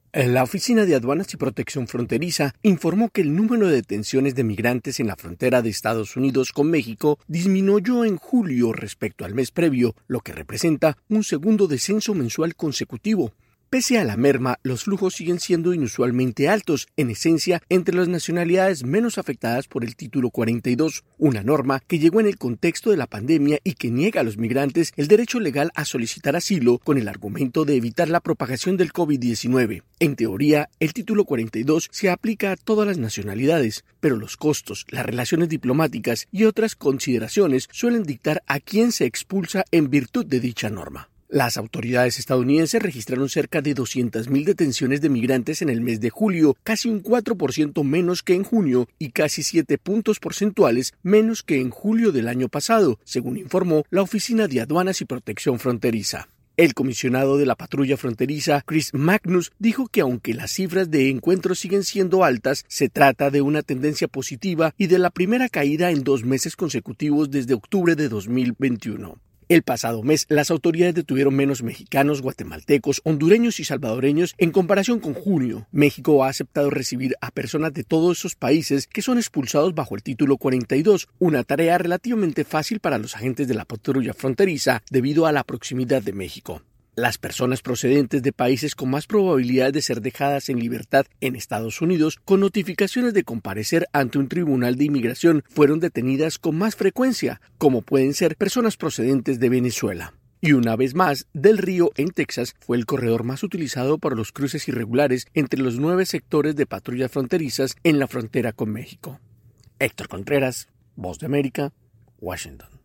La Oficina de Aduanas y Protección Fronteriza informó que el número de detenciones de migrantes en la frontera de Estados Unidos con México disminuyó en julio respecto al mes previo, lo que representa un segundo descenso mensual consecutivo. Pese a la merma, los flujos siguen siendo inusualmente altos, en esencia, entre las nacionalidades menos afectadas por el Título 42, una norma que llegó en el contexto de la pandemia y que niega a los migrantes el derecho legal a solicitar asilo con el argumento de evitar la propagación del COVID-19. En teoría, el Título 42 se aplica a todas las nacionalidades, pero los costos, las relaciones diplomáticas y otras consideraciones suelen dictar a quién se expulsa en virtud de dicha norma. Las autoridades estadounidenses registraron cerca de 200.000 detenciones de migrantes en el mes de julio, casi un 4% menos que en junio y casi 7 puntos porcentuales menos que en julio del año pasado, según informó la Oficina de Aduanas y Protección Fronteriza. El comisionado de la patrulla fronteriza, Chris Magnus, dijo que aunque las cifras de encuentros siguen siendo altas, se trata de una tendencia positiva y de la primera caída en 2 meses consecutivos desde octubre de 2021. El pasado mes, las autoridades detuvieron menos mexicanos, guatemaltecos, hondureños y salvadoreños en comparación con junio. México ha aceptado recibir a personas de todos esos países que son expulsados bajo el Título 42, una tarea relativamente fácil para los agentes de la patrulla fronteriza debido a la proximidad de México. Las personas procedentes de países con más probabilidad de ser dejadas en libertad en Estados Unidos con notificaciones de comparecer ante un tribunal de inmigración fueron detenidas con más frecuencia, como pueden ser personas procedentes de Venezuela. Y una vez más, Del Río, en Texas, fue el corredor más utilizado para los cruces irregulares entre los 9 sectores de patrullas fronterizas en la frontera con México. Héctor Contreras, Voz de América, Washington.